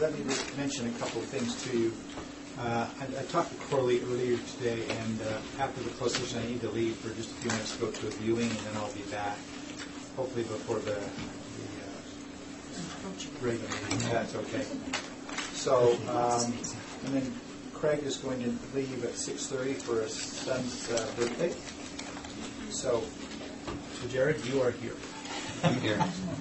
let me just mention a couple of things to you. I talked to Corley earlier today, and after the closed session, I need to leave for just a few minutes to go to a viewing, and then I'll be back, hopefully before the regular meeting. That's okay. So, and then Craig is going to leave at 6:30 for his son's birthday. So Jared, you are here. I'm here.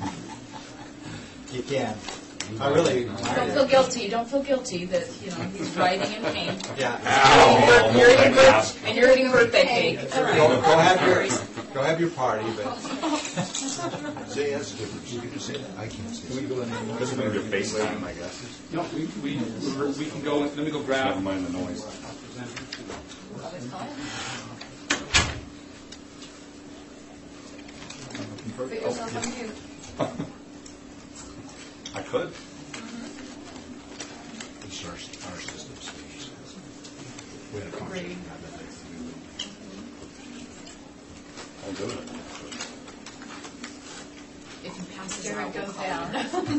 You can. I really. Don't feel guilty. Don't feel guilty that he's writing in pain. Yeah. And you're eating birthday cake. Go have your party, but. Say yes, difference. You can say that. I can't say Can we go in there? This is maybe your FaceTime, I guess. No, we can go. Let me go grab. Never mind the noise. Put yourself on mute. I could. It's our system. We had a Agreed. I'll do it. If you pass it Jared out, goes down.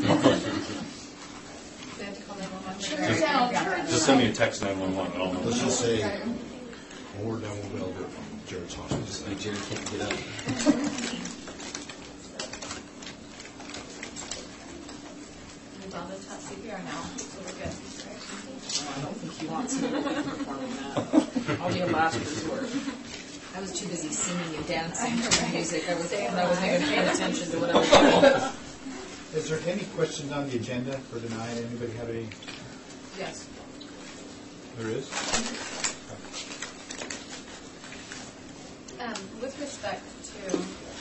They have to call 911. Turn it down. Turn it Just send me a text 911. I don't know. Let's just say, when we're done, we'll be able to do it from Jared's hospital. Like Jerry can't get up. We've all taught CPR now, so we're good. I don't think he wants me performing that. I'll be a last resort. I was too busy singing and dancing to music. I wasn't even paying attention to what I was doing. Is there any questions on the agenda for tonight? Anybody have any? Yes. There is? With respect to,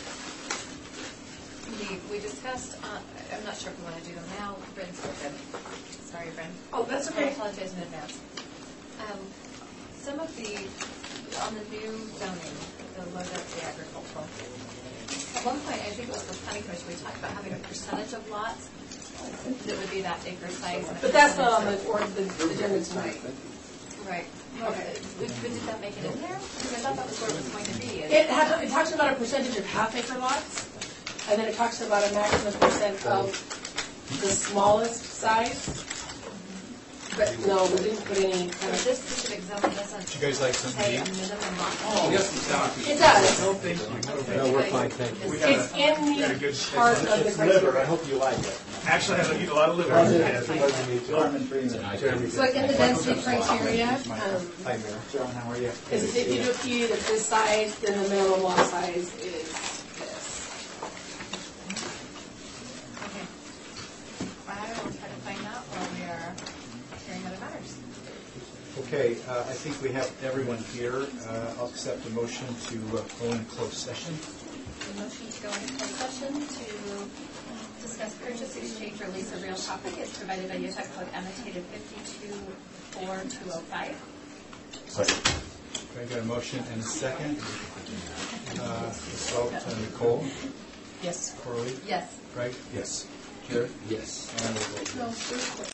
we discussed, I'm not sure if we want to do them now. Bryn's good. Sorry, Bryn. Oh, that's I okay. apologize in advance. Some of on the new zoning, the low density agricultural, at one point, I think it was the planning commission, we talked about having a percentage of lots that would be that acre size. But that's not on the agenda tonight. Right. Okay. Did that make it in there? Because I thought that was where it was going to be. It talks about a percentage of half-acre lots, and then it talks about a maximum percent of the smallest size. But no, we didn't put any kind of. This specific zone doesn't Would you guys like something to say a eat? minimum lot. Oh, yes, it's down. It does. No, we're fine, thank you. It's in the part of the criteria. I hope you like it. Actually, I eat a lot of liver. Carmen Freeman. Jeremy. So in the density criteria, Hi, Mayor. John, how are you? is if you do a PUD that's this size, then the minimum lot size is this. Okay. I will try to find out while we are hearing other matters. Okay, I think we have everyone here. I'll accept a motion to go in closed session. The motion to go into closed session to discuss purchase, exchange, or lease of real property is provided by Utah Code annotated 524205. Second. I got a motion and a second. Assault Nicole, Yes. Corley, Yes. Craig, Yes. Jared, Yes. and we'll go. No,